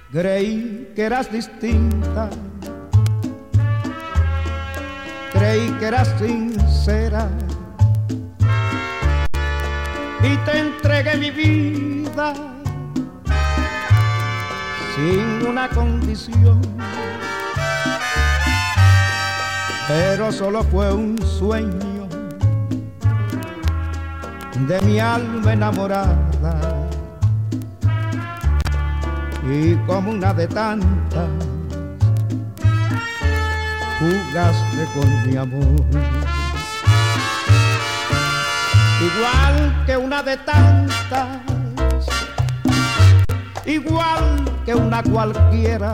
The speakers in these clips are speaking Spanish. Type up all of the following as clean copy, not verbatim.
Creí que eras distinta, creí que eras sincera y te entregué mi vida sin una condición, pero solo fue un sueño de mi alma enamorada. Y como una de tantas, jugaste con mi amor. Igual que una de tantas, igual que una cualquiera,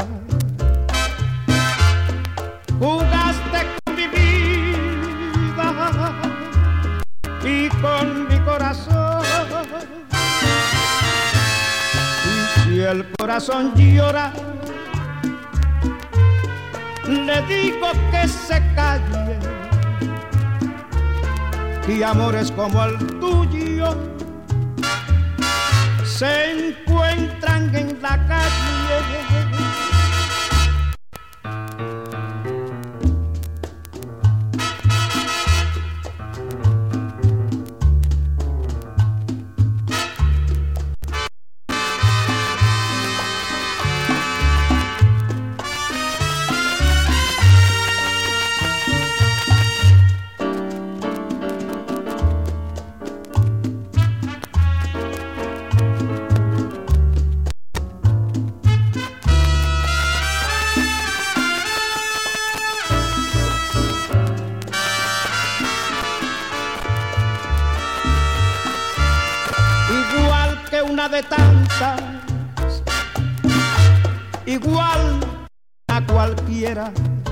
jugaste con mi vida y con mi corazón. Si el corazón llora, le digo que se calle, que amores como el tuyo se encuentran en la calle. Una de tantas, igual a cualquiera,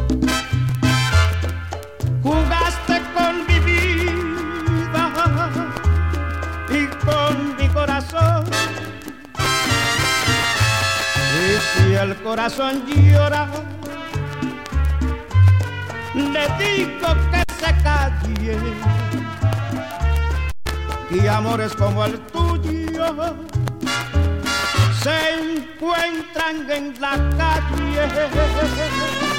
jugaste con mi vida y con mi corazón. Y si el corazón llora, le digo que se calle, y amores como el tuyo se encuentran en la calle.